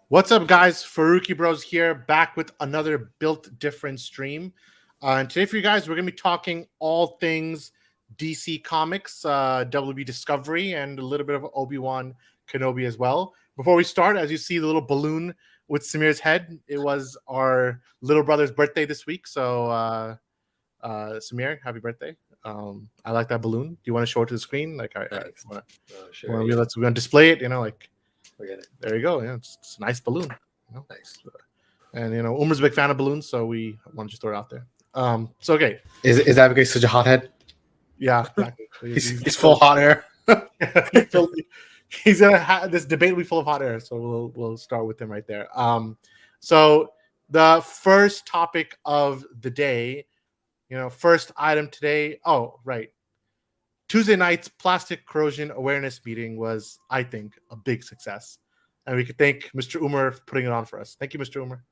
What's up, guys? Faruqi Bros here, back with another Built Different stream. And today, for you guys, we're going to be talking all things DC Comics, WB Discovery, and a little bit of Obi-Wan Kenobi as well. Before we start, as you see the little balloon with Samir's head, it was our little brother's birthday this week. So, Samir, happy birthday. I like that balloon. Do you want to show it to the screen? Like, Thanks. wanna, Sure. we're going to display it, Look at it. there you go. Yeah, it's a nice balloon. Nice. And Umer's a big fan of balloons, so we want to just throw it out there. So okay, Is that because he's such a hothead? yeah, exactly. He's full hot air. He's gonna have this debate will be full of hot air, so we'll start with him right there. So the first topic of the day, first item today. Oh, right. Tuesday night's plastic corrosion awareness meeting was, I think, a big success. And we could thank Mr. Umer for putting it on for us. Thank you, Mr. Umer.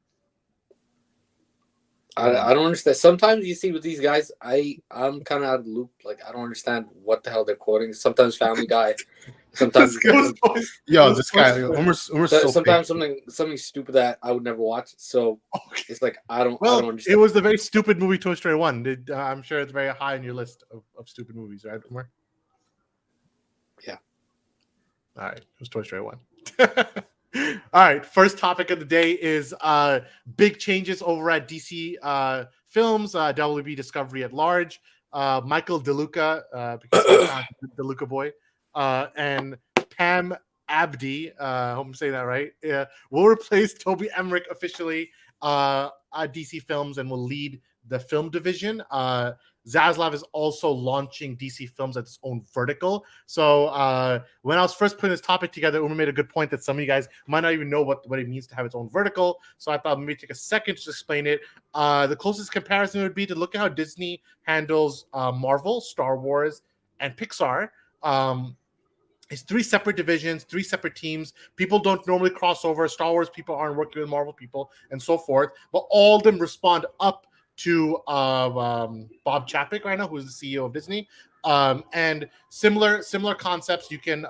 I don't understand. Sometimes you see with these guys, I'm kind of out of the loop. Like I don't understand what the hell they're quoting. Sometimes Family Guy, sometimes this guy Umer's so sometimes something stupid that I would never watch. So it's like I don't understand. It was the very stupid movie Toy Story 1. I'm sure it's very high on your list of stupid movies, right, Umer? Yeah. All right, it was Toy Story 1. All right, first topic of the day is big changes over at DC Films, WB Discovery at large. Michael DeLuca, because he's DeLuca boy, and Pam Abdi, I hope I'm saying that right, will replace Toby Emmerich officially at DC Films and will lead the film division. Zaslav is also launching DC Films as its own vertical. So when I was first putting this topic together, Uma made a good point that some of you guys might not even know what it means to have its own vertical. So I thought maybe take a second to explain it. The closest comparison would be to look at how Disney handles Marvel, Star Wars, and Pixar. It's three separate divisions, three separate teams. People don't normally cross over. Star Wars people aren't working with Marvel people and so forth. But all of them respond up to Bob Chapek right now, who's the CEO of Disney, and similar concepts. You can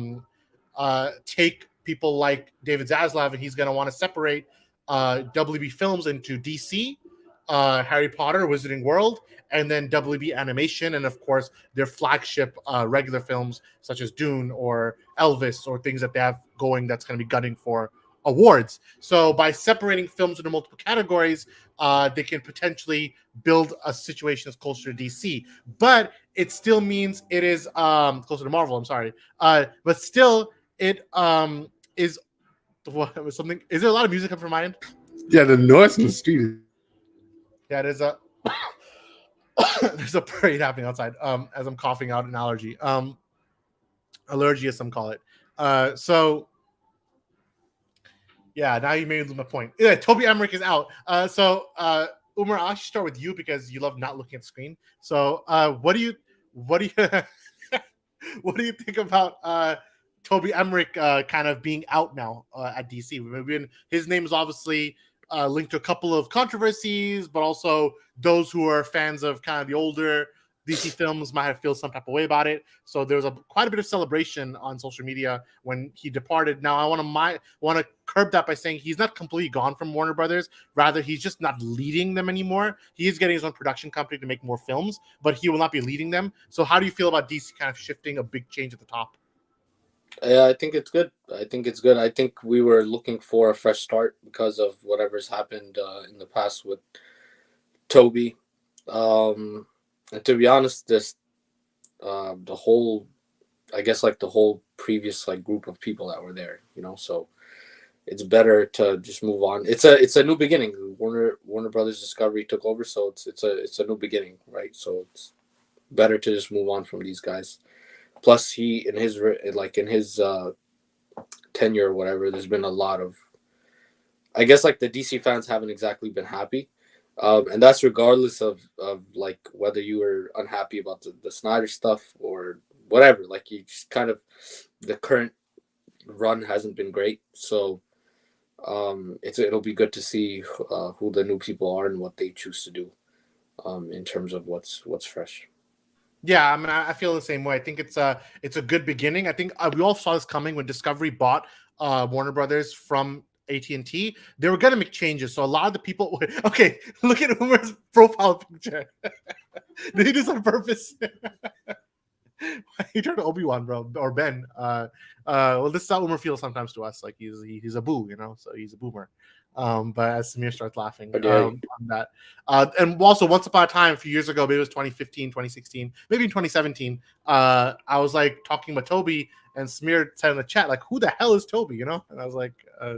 take people like David Zaslav, and he's going to want to separate WB Films into DC, Harry Potter, Wizarding World, and then WB Animation, and of course their flagship regular films such as Dune or Elvis or things that they have going that's going to be gunning for awards. So by separating films into multiple categories, they can potentially build a situation that's closer to DC, but it still means it is closer to Marvel. I'm sorry, but still it is something. Is there a lot of music up from my end? Yeah, the noise in the street. Yeah, there's a there's a parade happening outside. As I'm coughing out an allergy, allergy as some call it. So. Yeah, now you made me lose my point. Yeah, Toby Emmerich is out. So Umar, I'll actually start with you because you love not looking at the screen. So what do you what do you think about Toby Emmerich kind of being out now at DC? His name is obviously linked to a couple of controversies, but also those who are fans of kind of the older DC Films might have feel some type of way about it. So there was quite a bit of celebration on social media when he departed. Now I want to curb that by saying he's not completely gone from Warner Brothers. Rather, he's just not leading them anymore. He is getting his own production company to make more films, but he will not be leading them. So how do you feel about DC kind of shifting a big change at the top? I think it's good. I think we were looking for a fresh start because of whatever's happened in the past with Toby. And to be honest, this the whole previous group of people that were there, so it's better to just move on. It's a new beginning. Warner Brothers Discovery took over, so it's a new beginning, right? So it's better to just move on from these guys. Plus, he in his tenure or whatever, there's been a lot of, I guess, the DC fans haven't exactly been happy. And that's regardless of whether you were unhappy about the Snyder stuff or whatever. You just kind of, the current run hasn't been great. So it'll be good to see who the new people are and what they choose to do in terms of what's fresh. Yeah, I mean, I feel the same way. I think it's a good beginning. I think we all saw this coming when Discovery bought Warner Brothers from AT&T, they were gonna make changes. So a lot of the people, okay, look at Umer's profile picture. Did he do this on purpose? He turned to Obi-Wan, bro, or Ben. Well, this is how Umer feels sometimes to us. Like he's a boo, so he's a boomer. But as Samir starts laughing on that, and also once upon a time, a few years ago, maybe it was 2015, 2016, maybe in 2017, I was like talking about Toby, and Samir said in the chat, like, "Who the hell is Toby?" And I was like,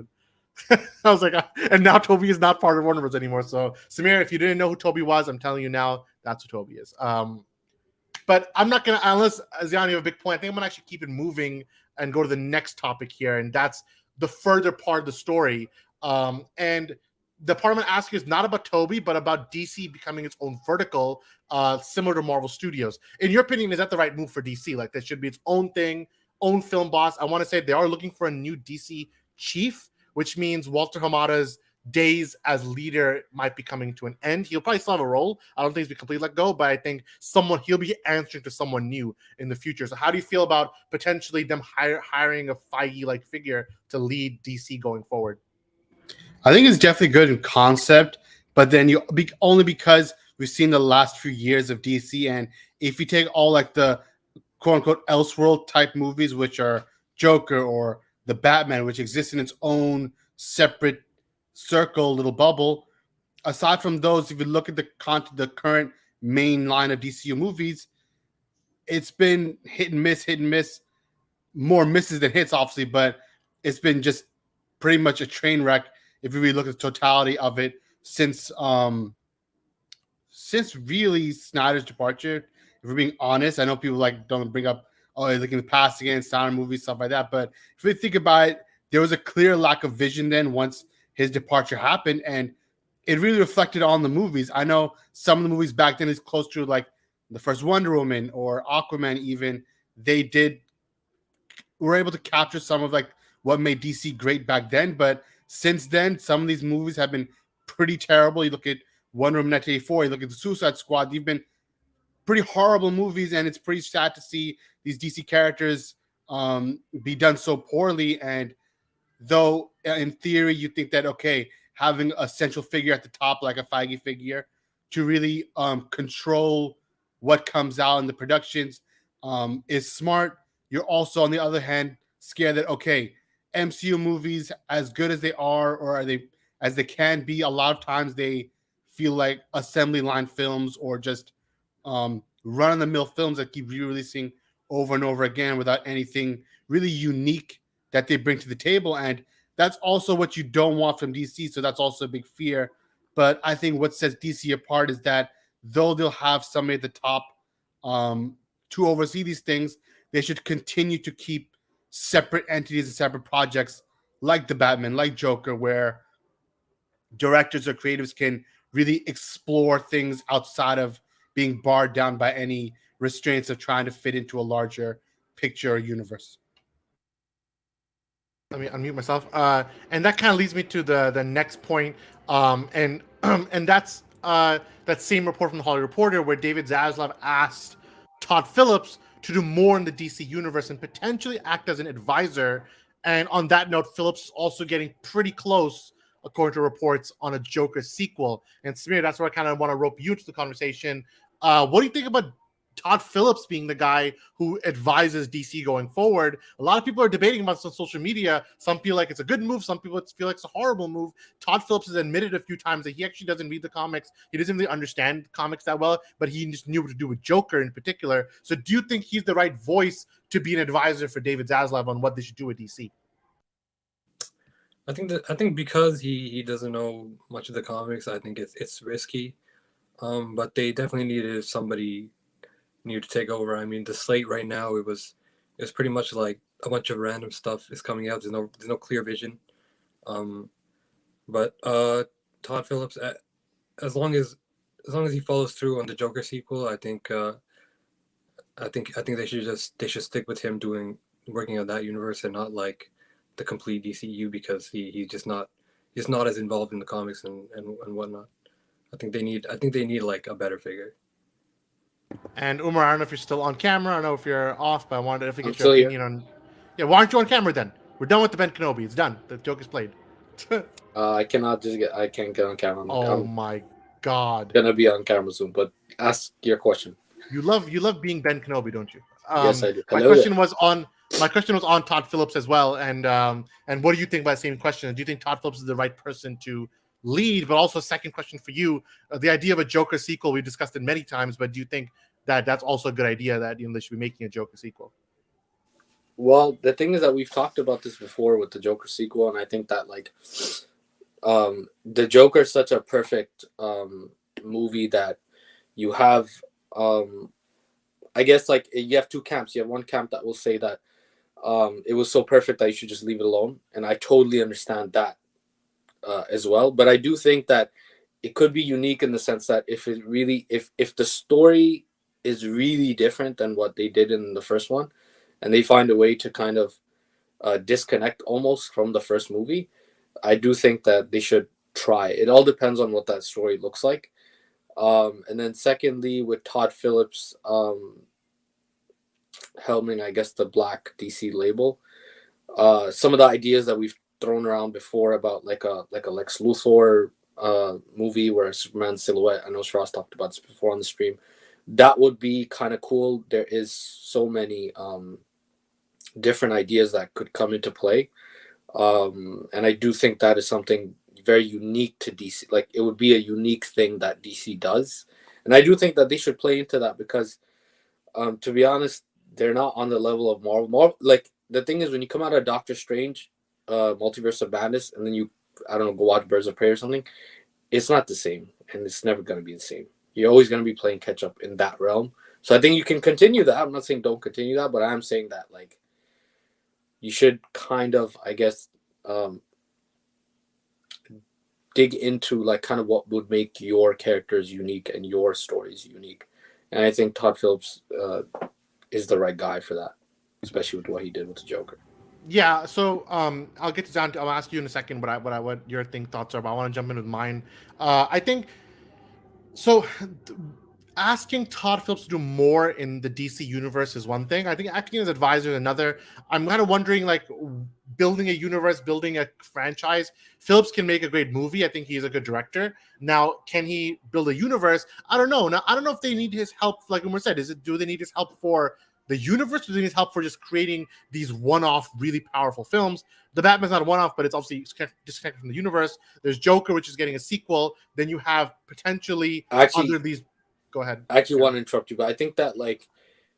and now Toby is not part of Warner Bros. Anymore. So Samir, if you didn't know who Toby was, I'm telling you now, that's who Toby is. But I'm not gonna, unless Zion, you have a big point. I think I'm gonna actually keep it moving and go to the next topic here, and that's the further part of the story. And the part I'm gonna ask you is not about Toby, but about DC becoming its own vertical, similar to Marvel Studios. In your opinion, is that the right move for DC? Like, that should be its own thing, own film boss. I want to say they are looking for a new DC chief, which means Walter Hamada's days as leader might be coming to an end. He'll probably still have a role. I don't think he's be completely let go, but I think he'll be answering to someone new in the future. So how do you feel about potentially them hiring a Feige-like figure to lead DC going forward? I think it's definitely good in concept, but then only because we've seen the last few years of DC, and if you take all like the quote unquote Elseworld type movies, which are Joker or the Batman, which exists in its own separate circle, little bubble. Aside from those, if you look at the current main line of DCU movies, it's been hit and miss, more misses than hits, obviously, but it's been just pretty much a train wreck if you really look at the totality of it since really Snyder's departure. If we're being honest, I know people don't bring up, looking in the past again, Snyder movies, stuff like that, but if we think about it, there was a clear lack of vision then once his departure happened, and it really reflected on the movies. I know some of the movies back then is close to like the first Wonder Woman or Aquaman, even were able to capture some of like what made DC great back then. But since then, some of these movies have been pretty terrible. You look at Wonder Woman 1984, you look at the Suicide Squad, they've been pretty horrible movies, and it's pretty sad to see these DC characters be done so poorly. And though in theory you think that, okay, having a central figure at the top like a Feige figure to really control what comes out in the productions is smart, you're also on the other hand scared that, okay, MCU movies, as good as they are or as they can be, a lot of times they feel like assembly line films or just run-of-the-mill films that keep re-releasing over and over again without anything really unique that they bring to the table. And that's also what you don't want from DC. So that's also a big fear. But I think what sets DC apart is that though they'll have somebody at the top to oversee these things, they should continue to keep separate entities and separate projects like the Batman, like Joker, where directors or creatives can really explore things outside of being barred down by any restraints of trying to fit into a larger picture or universe. Let me unmute myself. And that kind of leads me to the next point. And that's that same report from the Hollywood Reporter where David Zaslav asked Todd Phillips to do more in the DC universe and potentially act as an advisor. And on that note, Phillips is also getting pretty close, according to reports, on a Joker sequel. And Samir, that's where I kind of want to rope you into the conversation. What do you think about Todd Phillips being the guy who advises DC going forward? A lot of people are debating about this on social media. Some feel like it's a good move. Some people feel like it's a horrible move. Todd Phillips has admitted a few times that he actually doesn't read the comics. He doesn't really understand comics that well, but he just knew what to do with Joker in particular. So do you think he's the right voice to be an advisor for David Zaslav on what they should do with DC? I think because he doesn't know much of the comics, I think it's risky. But they definitely needed somebody new to take over. I mean, the slate right now, it was pretty much like a bunch of random stuff is coming out. There's no clear vision. But Todd Phillips, as long as he follows through on the Joker sequel, I think they should stick with him working on that universe and not like the complete DCU, because he's just not as involved in the comics and whatnot. I think they need like a better figure. And Umar, I don't know if you're still on camera. I don't know if you're off, but I wanted to get your opinion on. Yeah, why aren't you on camera then? We're done with the Ben Kenobi. It's done. The joke is played. I cannot just get. I can't get on camera. Oh I'm my god. gonna be on camera soon. But ask your question. You love being Ben Kenobi, don't you? Yes, I do. My Hello question there. was on Todd Phillips as well, and what do you think about the same question? Do you think Todd Phillips is the right person to lead? But also, second question for you: the idea of a Joker sequel, we discussed it many times, but do you think that that's also a good idea that they should be making a Joker sequel? Well, the thing is that we've talked about this before with the Joker sequel, and I think that like, the Joker is such a perfect movie that you have. I guess like you have two camps. You have one camp that will say that it was so perfect that you should just leave it alone, and I totally understand that as well. But I do think that it could be unique in the sense that if the story is really different than what they did in the first one, and they find a way to kind of disconnect almost from the first movie, I do think that they should try. It all depends on what that story looks like. And then secondly, with Todd Phillips helming, I guess, the Black DC label, some of the ideas that we've thrown around before about like a Lex Luthor movie where Superman silhouette, I know Shiraz talked about this before on the stream, that would be kind of cool. There is so many different ideas that could come into play, and I do think that is something very unique to DC. Like it would be a unique thing that DC does, and I do think that they should play into that because, to be honest, they're not on the level of Marvel. Like the thing is, when you come out of Doctor Strange, Multiverse of Madness, and then you, I don't know, go watch Birds of Prey or something, it's not the same, and it's never going to be the same. You're always going to be playing catch up in that realm. So I think you can continue that. I'm not saying don't continue that, but I am saying that like you should kind of, I guess, dig into like kind of what would make your characters unique and your stories unique. And I think Todd Phillips is the right guy for that, especially with what he did with the Joker. Yeah, so I'll get to John. I'll ask you in a second what your thoughts are. But I want to jump in with mine. I think so. Asking Todd Phillips to do more in the DC universe is one thing. I think acting as advisor is another. I'm kind of wondering, like, building a universe, building a franchise. Phillips can make a great movie. I think he's a good director. Now, can he build a universe? I don't know. Now, I don't know if they need his help. Like Umar said, do they need his help for the universe? Do they need his help for just creating these one-off, really powerful films? The Batman's not a one-off, but it's obviously disconnected from the universe. There's Joker, which is getting a sequel. Then you have potentially under these. Go ahead. I actually want to interrupt you, but I think that like,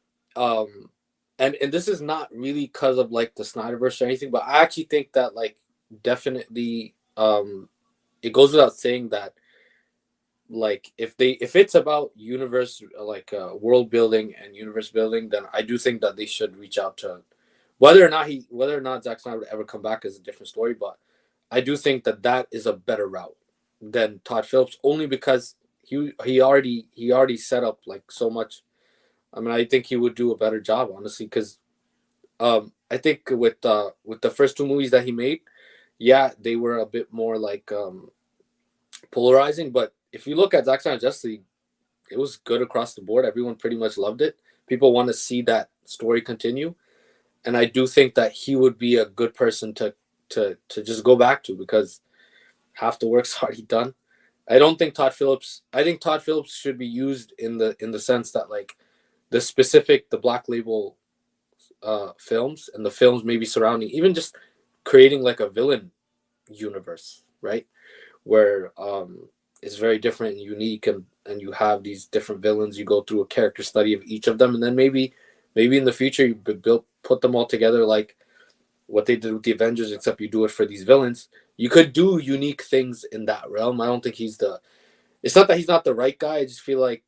and this is not really because of like the Snyderverse or anything, but I actually think that like definitely, it goes without saying that like if it's about universe like world building and universe building, then I do think that they should reach out to whether or not Zack Snyder would ever come back is a different story, but I do think that is a better route than Todd Phillips, only because he already set up like so much. I mean, I think he would do a better job, honestly, because I think with the first two movies that he made, yeah, they were a bit more like polarizing. But if you look at Zack Snyder's Justice League, it was good across the board. Everyone pretty much loved it. People want to see that story continue, and I do think that he would be a good person to just go back to because half the work's already done. I think Todd Phillips should be used in the sense that like the Black Label films and the films maybe surrounding, even just creating like a villain universe, right? Where it's very different and unique, and you have these different villains. You go through a character study of each of them, and then maybe in the future you put them all together like what they did with the Avengers, except you do it for these villains. You could do unique things in that realm. I don't think it's not that he's not the right guy. I just feel like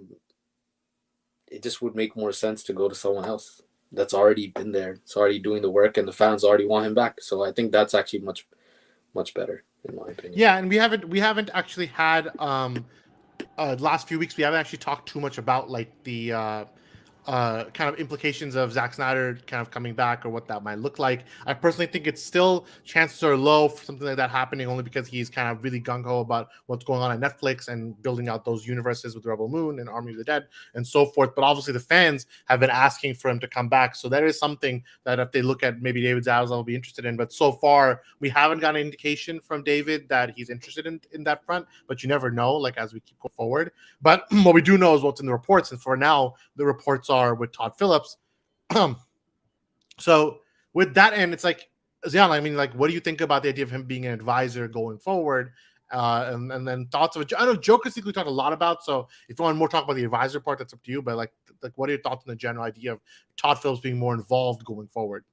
it just would make more sense to go to someone else that's already been there. It's already doing the work, and the fans already want him back. So I think that's actually much, much better in my opinion. Yeah, and we haven't actually had last few weeks we haven't actually talked too much about like the kind of implications of Zack Snyder kind of coming back or what that might look like. I personally think it's still chances are low for something like that happening, only because he's kind of really gung ho about what's going on at Netflix and building out those universes with Rebel Moon and Army of the Dead and so forth. But obviously, the fans have been asking for him to come back, so that is something that if they look at maybe David Zaslav will be interested in. But so far, we haven't got an indication from David that he's interested in that front. But you never know, like as we keep going forward. But what we do know is what's in the reports, and for now, the reports are with Todd Phillips. So with that end, it's like, Zion, I mean, like, what do you think about the idea of him being an advisor going forward? And then thoughts of it. I know Joker we talked a lot about. So if you want more talk about the advisor part, that's up to you. But like, what are your thoughts on the general idea of Todd Phillips being more involved going forward?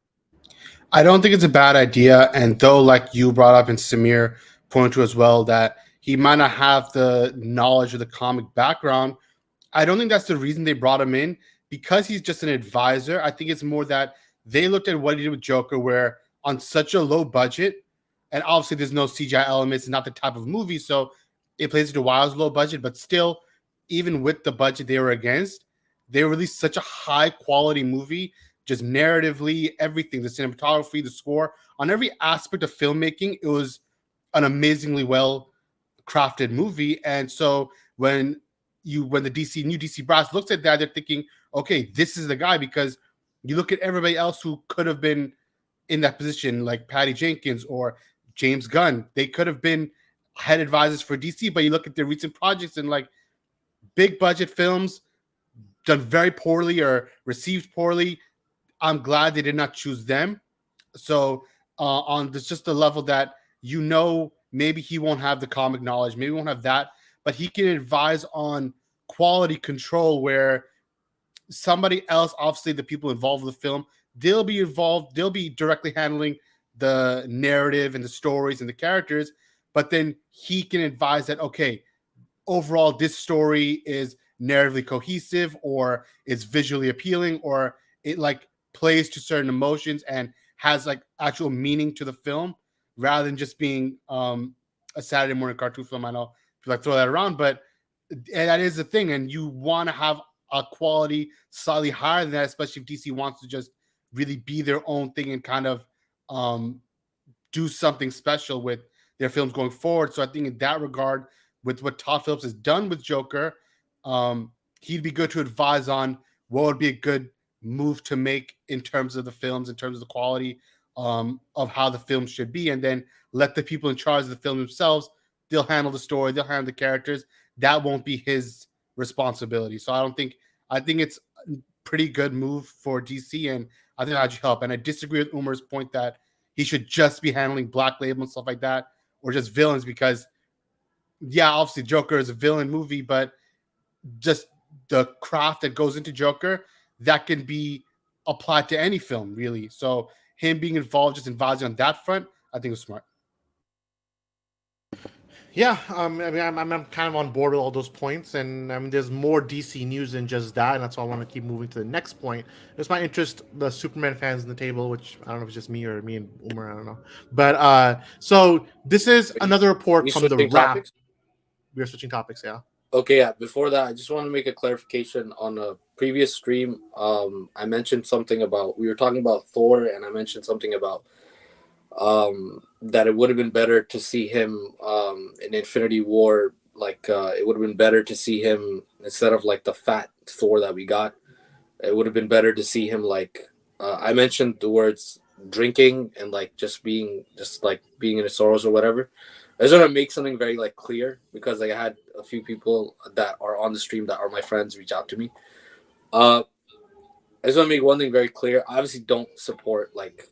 I don't think it's a bad idea. And though, like you brought up and Samir pointed to as well, that he might not have the knowledge of the comic background, I don't think that's the reason they brought him in, because he's just an advisor. I think it's more that they looked at what he did with Joker, where on such a low budget, and obviously there's no CGI elements, it's not the type of movie, so it plays into why it was low budget, but still, even with the budget they were against, they released such a high quality movie, just narratively, everything, the cinematography, the score, on every aspect of filmmaking, it was an amazingly well crafted movie. And so when the new DC brass looks at that, they're thinking, okay, this is the guy, because you look at everybody else who could have been in that position, like Patty Jenkins or James Gunn. They could have been head advisors for DC, but you look at their recent projects and like big budget films done very poorly or received poorly. I'm glad they did not choose them. So on this, just the level that, maybe he won't have the comic knowledge, maybe he won't have that, but he can advise on quality control, where somebody else, obviously the people involved with the film, they'll be directly handling the narrative and the stories and the characters, but then he can advise that, okay, overall this story is narratively cohesive, or it's visually appealing, or it like plays to certain emotions and has like actual meaning to the film, rather than just being a Saturday morning cartoon film. I know people like throw that around, but that is the thing, and you want to have a quality slightly higher than that, especially if DC wants to just really be their own thing and kind of do something special with their films going forward. So I think in that regard, with what Todd Phillips has done with Joker, he'd be good to advise on what would be a good move to make in terms of the films, in terms of the quality of how the film should be, and then let the people in charge of the film themselves, they'll handle the story, they'll handle the characters. That won't be his responsibility. So I think it's a pretty good move for DC, and I think that should help. And I disagree with Umar's point that he should just be handling Black Label and stuff like that, or just villains, because yeah, obviously Joker is a villain movie, but just the craft that goes into Joker, that can be applied to any film, really. So him being involved, just advising on that front, I think was smart. Yeah, I mean, I'm kind of on board with all those points, and I mean, there's more DC news than just that, and that's why I want to keep moving to the next point. It's my interest, the Superman fans in the table, which I don't know if it's just me or me and Umar, I don't know. But so this is another report from the Wrap. We're switching topics, yeah. Okay, yeah. Before that, I just want to make a clarification on a previous stream. I mentioned something about, we were talking about Thor, and I mentioned something about that it would have been better to see him in Infinity War. Like it would have been better to see him instead of like the fat Thor that we got. It would have been better to see him like I mentioned the words drinking and like just being in his sorrows or whatever. I just want to make something very like clear, because like, I had a few people that are on the stream that are my friends reach out to me. I just want to make one thing very clear. I obviously don't support like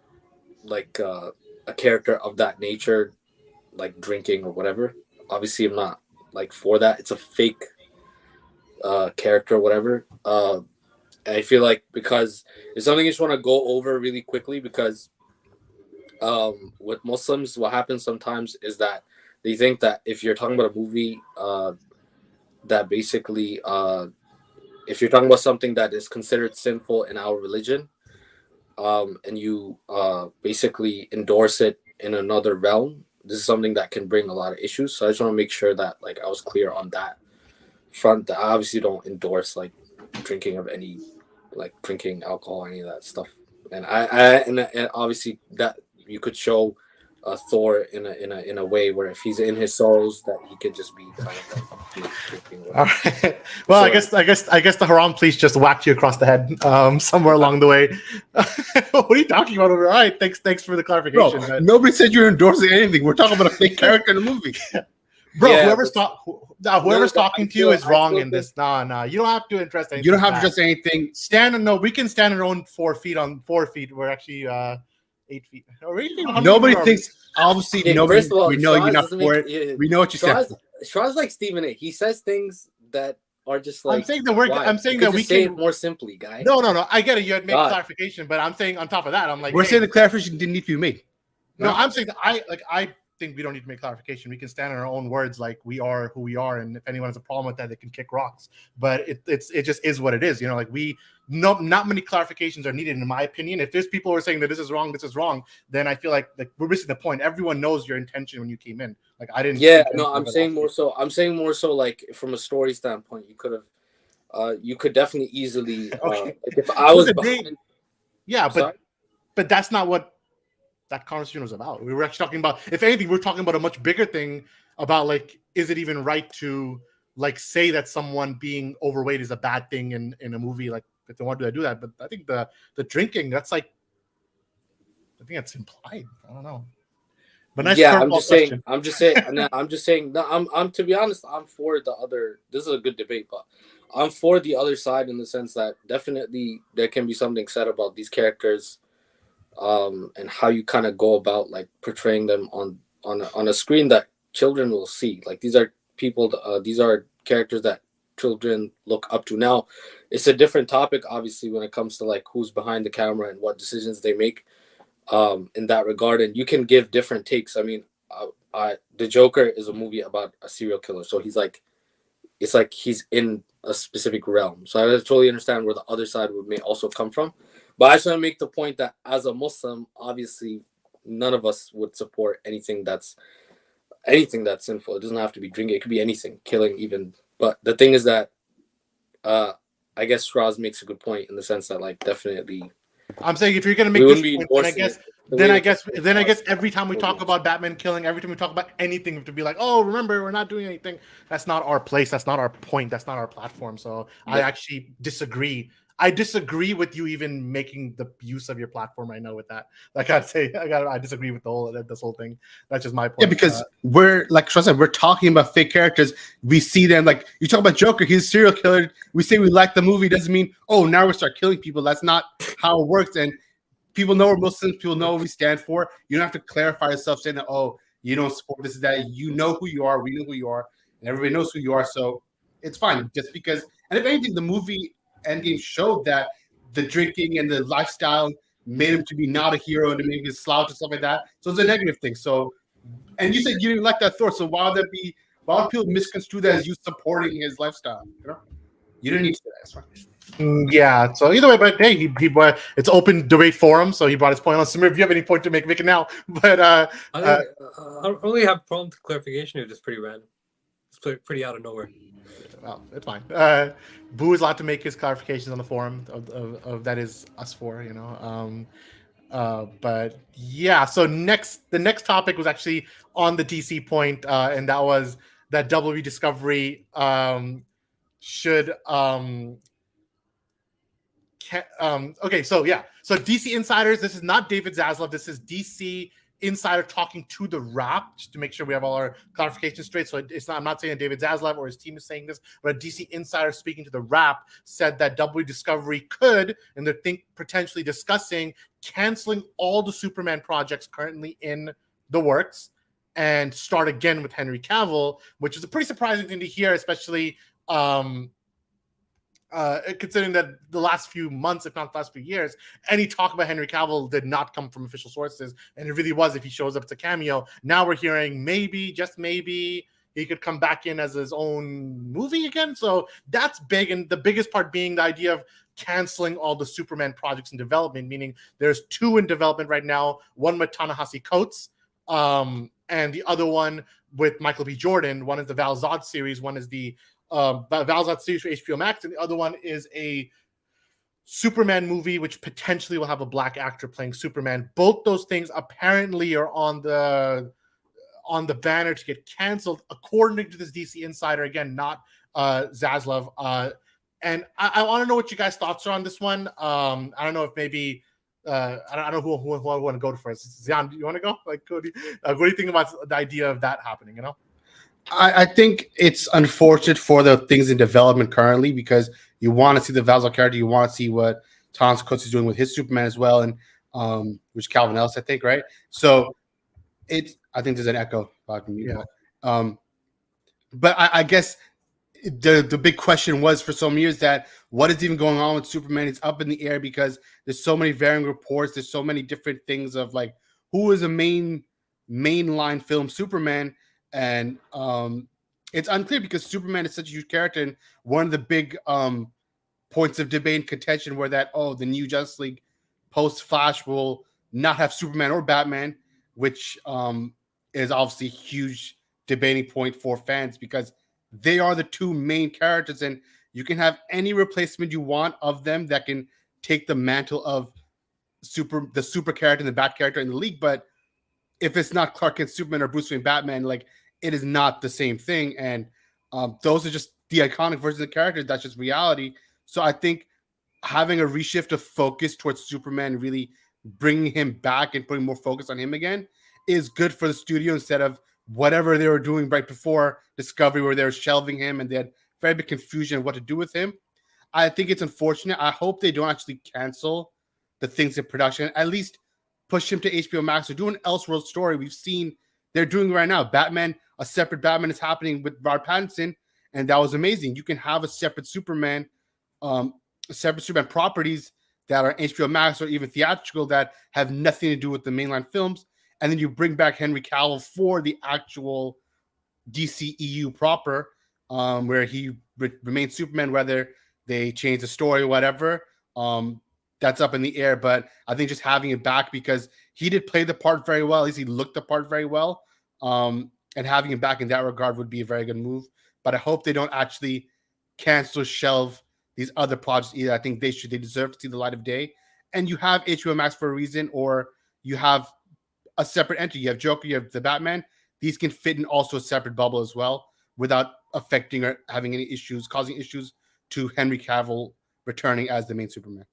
a character of that nature, like drinking or whatever. Obviously, I'm not like for that. It's a fake character or whatever. And I feel like, because it's something I just want to go over really quickly, because with Muslims, what happens sometimes is that they think that if you're talking about a movie that basically if you're talking about something that is considered sinful in our religion, and you basically endorse it in another realm, this is something that can bring a lot of issues. So I just want to make sure that like I was clear on that front, that I obviously don't endorse like drinking of any like drinking alcohol, any of that stuff. And and obviously that you could show Thor in a way where if he's in his sorrows, that he could just be kind of like not drinking. All right. Well, I guess the Haram police just whacked you across the head somewhere along the way. What are you talking about? All right. Thanks for the clarification. Bro, nobody said you're endorsing anything. We're talking about a fake character in the movie. Bro, Yeah, whoever's talking to you is wrong in this. Nah. You don't have to address anything. You don't have to address anything. We can stand on our own 4 feet on 4 feet. We're actually 8 feet. Or 8 feet. Nobody thinks. Obviously, Yeah, nobody. first of all, We know you're Shraz not doesn't for make- it. yeah, We know what you said. Shraz like Stephen A. He says things that are just like. I'm saying that why? I'm saying You that could we just say can. it more simply, guy. No. I get it. You had made God. clarification, but I'm saying on top of that, I'm like, We're hey, saying the clarification didn't need to be made. no, I'm saying that I think we don't need to make clarification. We can stand on our own words, like we are who we are, and if anyone has a problem with that, they can kick rocks. But it just is what it is. Like not many clarifications are needed, in my opinion. If there's people who are saying that this is wrong, then I feel like we're missing the point. Everyone knows your intention when you came in. Like I didn't. Yeah, think no, anything I'm of saying that. more so. I'm saying more so like from a story standpoint, you could have, you could definitely easily. Okay. Like if I was Look at Dave. behind, Yeah, Sorry? but that's not what that conversation was about. We were actually talking about, if anything, we're talking about a much bigger thing about like, is it even right to like say that someone being overweight is a bad thing in a movie? Like if they want to do that, but I think the drinking, that's like, I think that's implied. I don't know. But nice. yeah, curveball question. I'm just saying. No, I'm to be honest, I'm for the other. This is a good debate, but I'm for the other side in the sense that definitely there can be something said about these characters, and how you kind of go about like portraying them on a screen that children will see. Like these are people, these are characters that children look up to. Now, it's a different topic, obviously, when it comes to like who's behind the camera and what decisions they make. In that regard, and you can give different takes. I mean, The Joker is a movie about a serial killer, so he's like, it's like he's in a specific realm. So I totally understand where the other side may also come from, but I just want to make the point that as a Muslim, obviously, none of us would support anything that's sinful. It doesn't have to be drinking; it could be anything, killing even. But the thing is that, I guess Shraz makes a good point in the sense that, like, definitely. I'm saying if you're gonna make We this wouldn't be point, endorsing it. then I guess every time we talk about Batman killing, every time we talk about anything, we have to be like, oh, remember, we're not doing anything. That's not our place. That's not our point. That's not our platform. So I actually disagree. I disagree with you even making the use of your platform right now with that. Like I disagree with this whole thing. That's just my point. Yeah, because we're like Sean said, we're talking about fake characters. We see them like you talk about Joker, he's a serial killer. We say we like the movie, doesn't mean now we start killing people. That's not how it works. And people know we're Muslims, people know what we stand for. You don't have to clarify yourself saying that, you don't support this, that. You know who you are, we know who you are, and everybody knows who you are. So it's fine. Just because, and if anything, the movie Endgame showed that the drinking and the lifestyle made him to be not a hero and to make him slouch and stuff like that. So it's a negative thing. So, and you said you didn't like that Thor. So why would people misconstrue that as you supporting his lifestyle? You didn't need to say that. It's fine. Yeah. So either way, but hey, he it's open debate forum, so he brought his point on. Samir, if you have any point to make it now. But I only have a problem with clarification. It's just pretty random. It's pretty out of nowhere. Well, it's fine. Boo is allowed to make his clarifications on the forum of that is us four, but yeah. So the next topic was actually on the DC point, and that was that WB Discovery should okay. So yeah. So DC Insiders. This is not David Zaslav. This is DC Insider talking to the Wrap, just to make sure we have all our clarifications straight. So it's not, I'm not saying that David Zaslav or his team is saying this, but a DC Insider speaking to the Wrap said that W Discovery could, and they're potentially discussing canceling all the Superman projects currently in the works and start again with Henry Cavill, which is a pretty surprising thing to hear, especially considering that the last few months, if not the last few years, any talk about Henry Cavill did not come from official sources, and it really was, if he shows up, it's a cameo. Now we're hearing maybe, just maybe, he could come back in as his own movie again. So that's big, and the biggest part being the idea of canceling all the Superman projects in development, meaning there's 2 in development right now, one with Ta-Nehisi Coates, and the other one with Michael B. Jordan. One is the Val Zod series, one is the Val Zod series for HBO Max, and the other one is a Superman movie, which potentially will have a black actor playing Superman. Both those things apparently are on the banner to get canceled, according to this DC insider. Again, not Zaslav. And I want to know what you guys' thoughts are on this one. I don't know if maybe I don't know who want to go first. Zion, do you want to go? Like, what do you think about the idea of that happening? You know, I think it's unfortunate for the things in development currently, because you want to see the Val Zod character, you want to see what Tom Coates is doing with his Superman as well, and which Calvin Ellis, I think, right? So I think there's an echo about me. Yeah. But I guess the big question was for some years that what is even going on with Superman? It's up in the air because there's so many varying reports. There's so many different things of like who is a mainline film Superman, and it's unclear because Superman is such a huge character, and one of the big points of debate and contention were that the new Justice League post Flash will not have Superman or Batman, which is obviously a huge debating point for fans because they are the two main characters, and you can have any replacement you want of them that can take the mantle of the super character and the Bat character in the league. But if it's not Clark Kent Superman or Bruce Wayne Batman, like, it is not the same thing. And those are just the iconic versions of characters. That's just reality. So I think having a reshift of focus towards Superman, really bringing him back and putting more focus on him again, is good for the studio instead of whatever they were doing right before Discovery, where they were shelving him and they had very big confusion of what to do with him. I think it's unfortunate. I hope they don't actually cancel the things in production. At least push him to HBO Max or do an Elseworld story. We've seen they're doing right now. Batman, a separate Batman is happening with Robert Pattinson, and that was amazing. You can have a separate Superman properties that are HBO Max or even theatrical that have nothing to do with the mainline films. And then you bring back Henry Cavill for the actual DCEU proper, where he remains Superman, whether they change the story or whatever. That's up in the air. But I think just having it back, because he did play the part very well. At least he looked the part very well. And having him back in that regard would be a very good move. But I hope they don't actually cancel or shelve these other projects either. I think they deserve to see the light of day. And you have HBO Max for a reason, or you have a separate entity. You have Joker, you have the Batman. These can fit in also a separate bubble as well without affecting or having any issues, causing issues to Henry Cavill returning as the main Superman.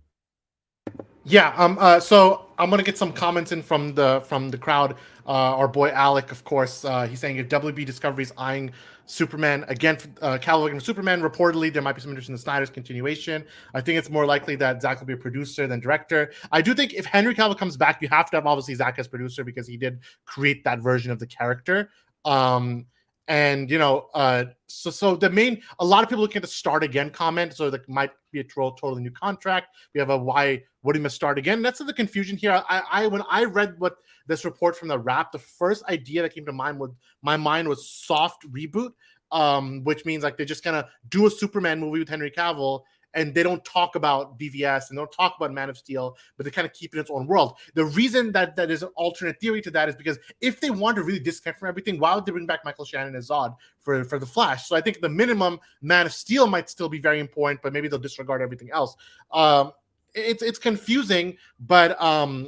Yeah. So I'm gonna get some comments in from the crowd. Our boy Alec, of course, he's saying if WB Discovery is eyeing Superman again, Cavill against Superman, reportedly there might be some interest in the Snyder's continuation. I think it's more likely that Zack will be a producer than director. I do think if Henry Cavill comes back, you have to have obviously Zack as producer because he did create that version of the character. And so a lot of people looking at the start again comment. So there might be a totally new contract. We have a why would he must start again? That's the confusion here. When I read what this report from the Wrap, the first idea that came to my mind was soft reboot, which means like they're just gonna do a Superman movie with Henry Cavill. And they don't talk about BVS and they don't talk about Man of Steel, but they kind of keep it in its own world. The reason that is an alternate theory to that is because if they want to really disconnect from everything, why would they bring back Michael Shannon as Zod for the Flash? So I think the minimum, Man of Steel might still be very important, but maybe they'll disregard everything else. It's confusing, but I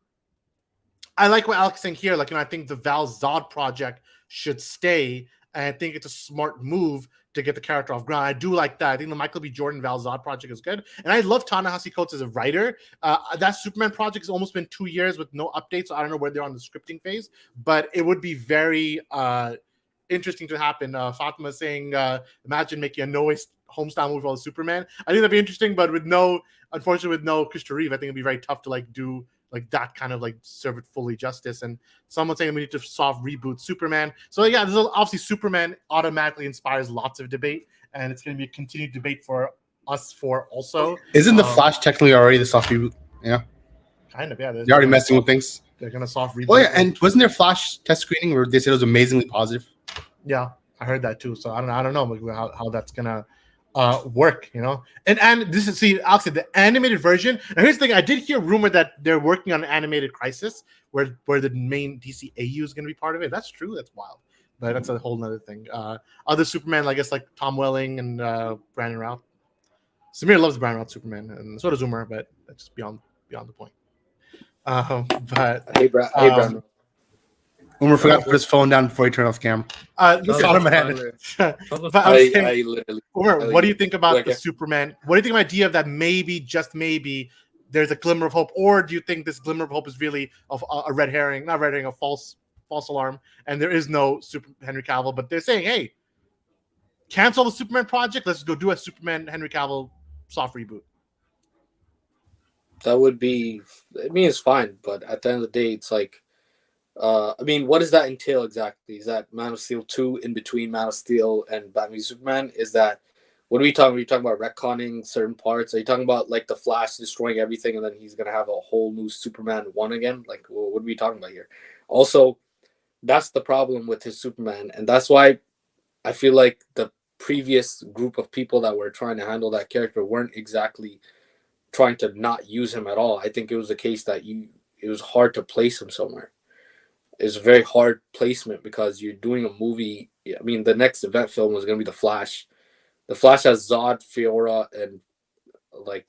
like what Alex is saying here. Like, I think the Val Zod project should stay, and I think it's a smart move to get the character off ground. I do like that. I think the Michael B. Jordan Val Zod project is good. And I love Ta-Nehisi Coates as a writer. That Superman project has almost been 2 years with no updates. So I don't know where they're on the scripting phase, but it would be very interesting to happen. Fatima saying, imagine making a no waste homestyle movie called Superman. I think that'd be interesting, but unfortunately with no Christopher Reeve, I think it'd be very tough to do like that kind of like serve it fully justice. And someone saying we need to soft reboot Superman. So yeah, there's obviously Superman automatically inspires lots of debate, and it's going to be a continued debate for us for also. Isn't the Flash technically already the soft reboot? Yeah, kind of. Yeah, they're already messing with things. They're going to soft reboot. Oh yeah, and wasn't there Flash test screening where they said it was amazingly positive? Yeah, I heard that too. So I don't know how that's gonna work, and this is, see, Alex said the animated version. And here's the thing, I did hear a rumor that they're working on an animated Crisis where the main DC AU is going to be part of it. That's true. That's wild, but that's a whole nother thing. Other Superman, I guess, like Tom Welling and Brandon Routh. Samir loves Brian Reynolds Superman, and so does Umar, but that's just beyond the point. But I hate Brown. Umar forgot to put his phone down before he turned off the camera. this That on was my hand. Tyler. But I was saying, I literally. Umar, what do you think about Like the a- Superman? What do you think of the idea that maybe, just maybe, there's a glimmer of hope, or do you think this glimmer of hope is really a red herring, not red herring, a false alarm, and there is no Super Henry Cavill? But they're saying, hey, cancel the Superman project. Let's go do a Superman Henry Cavill soft reboot. That would be. I mean, it's fine, but at the end of the day, it's like. I mean, what does that entail exactly? Is that Man of Steel 2 in between Man of Steel and Batman v Superman? Is that what are we talking? Are you talking about retconning certain parts? Are you talking about like the Flash destroying everything and then he's gonna have a whole new Superman 1 again? Like, what are we talking about here? Also, that's the problem with his Superman, and that's why I feel like the previous group of people that were trying to handle that character weren't exactly trying to not use him at all. I think it was the case that it was hard to place him somewhere. It's a very hard placement because you're doing a movie. I mean, the next event film was going to be The Flash. The Flash has Zod, Fiora, and like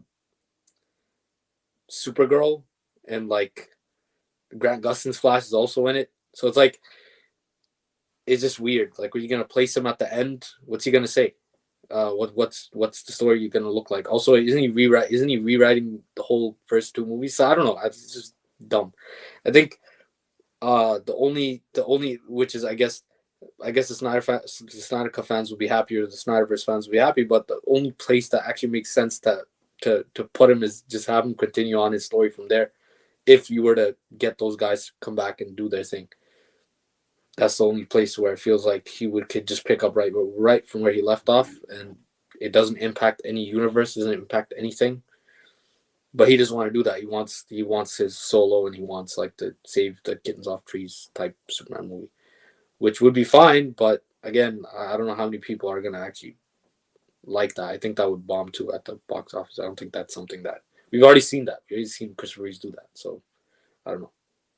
Supergirl, and like Grant Gustin's Flash is also in it. So it's like, it's just weird. Like, are you going to place him at the end? What's he going to say? What's the story you're going to look like? Also, isn't he rewriting the whole first two movies? So I don't know. It's just dumb. I think. The only which is I guess the Snyder Cut fans will be happy, or the Snyderverse fans will be happy, but the only place that actually makes sense to put him is just have him continue on his story from there. If you were to get those guys to come back and do their thing, that's the only place where it feels like he could just pick up right from where he left off, and it doesn't impact any universe, doesn't impact anything. But he doesn't want to do that. He wants his solo, and he wants like to save the kittens off trees type Superman movie, which would be fine. But again, I don't know how many people are gonna actually like that. I think that would bomb too at the box office. I don't think that's something that we've already seen that. We've already seen Christopher Reeves do that. So I don't know.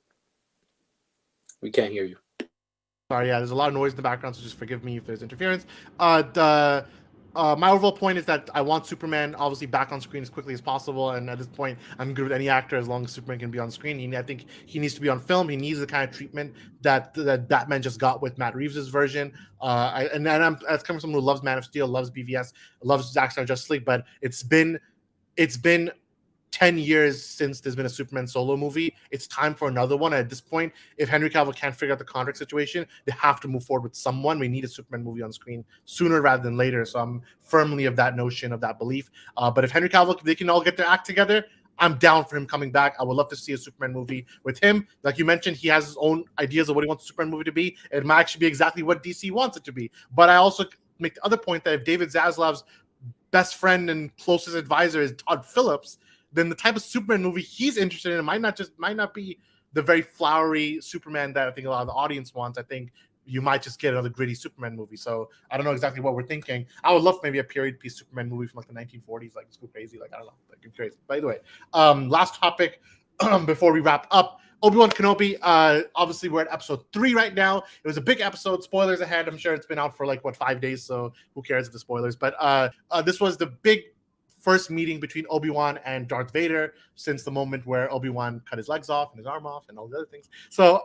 We can't hear you. Sorry, yeah, there's a lot of noise in the background, so just forgive me if there's interference. My overall point is that I want Superman obviously back on screen as quickly as possible, and at this point, I'm good with any actor as long as Superman can be on screen. I think he needs to be on film. He needs the kind of treatment that Batman just got with Matt Reeves' version. I'm coming from someone who loves Man of Steel, loves BVS, loves Zack Snyder Justice League, but it's been 10 years since there's been a Superman solo movie. It's time for another one. At this point, if Henry Cavill can't figure out the contract situation, they have to move forward with someone. We need a Superman movie on screen sooner rather than later. So I'm firmly of that notion, of that belief. But if Henry Cavill, they can all get their act together, I'm down for him coming back. I would love to see a Superman movie with him. Like you mentioned, he has his own ideas of what he wants a Superman movie to be. It might actually be exactly what DC wants it to be. But I also make the other point that if David Zaslav's best friend and closest advisor is Todd Phillips, then the type of Superman movie he's interested in might not be the very flowery Superman that I think a lot of the audience wants. I think you might just get another gritty Superman movie. So I don't know exactly what we're thinking. I would love maybe a period piece Superman movie from like the 1940s, like it's go crazy. Like I don't know, like it's crazy. By the way, last topic before we wrap up. Obi-Wan Kenobi, obviously we're at episode 3 right now. It was a big episode. Spoilers ahead. I'm sure it's been out for 5 days, so who cares if the spoilers. But this was the big first meeting between Obi-Wan and Darth Vader since the moment where Obi-Wan cut his legs off and his arm off and all the other things. So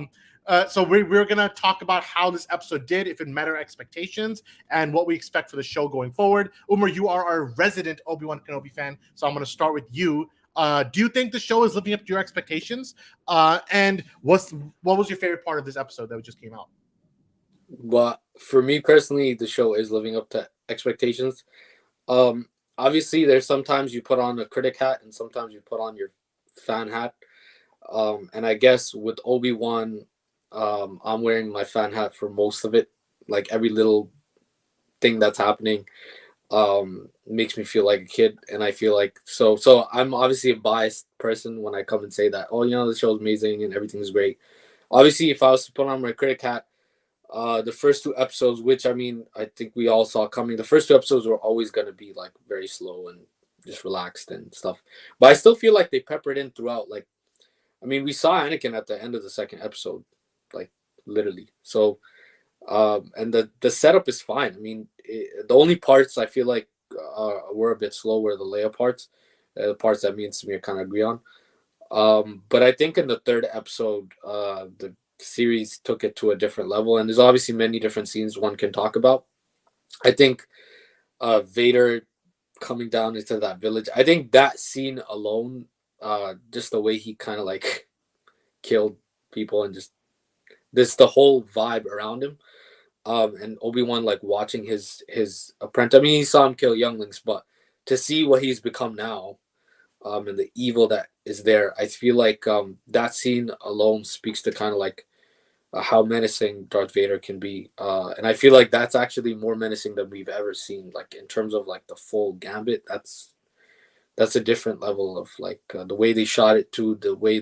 we're going to talk about how this episode did, if it met our expectations, and what we expect for the show going forward. Umar, you are our resident Obi-Wan Kenobi fan, so I'm going to start with you. Do you think the show is living up to your expectations? And what was your favorite part of this episode that just came out? Well, for me personally, the show is living up to expectations. Obviously, there's sometimes you put on a critic hat and sometimes you put on your fan hat. And I guess with Obi-Wan, I'm wearing my fan hat for most of it. Like every little thing that's happening makes me feel like a kid. And I feel like, so I'm obviously a biased person when I come and say that, the show's amazing and everything's great. Obviously, if I was to put on my critic hat, the first 2 episodes, which I think we all saw coming, the first 2 episodes were always going to be like very slow and just relaxed and stuff. But I still feel like they peppered in throughout. We saw Anakin at the end of the second episode, literally. So, and the setup is fine. The only parts I feel like were a bit slow were the Leia parts, the parts that me and Samir kind of agree on. But I think in the third episode, the series took it to a different level, and there's obviously many different scenes one can talk about. I think Vader coming down into that village, I think that scene alone, just the way he kind of like killed people and just this the whole vibe around him, and Obi-Wan like watching his apprentice. I mean, he saw him kill younglings, but to see what he's become now, and the evil that is there, I feel like that scene alone speaks to kind of like how menacing Darth Vader can be, and I feel like that's actually more menacing than we've ever seen. Like in terms of like the full gambit, that's a different level of like the way they shot it too,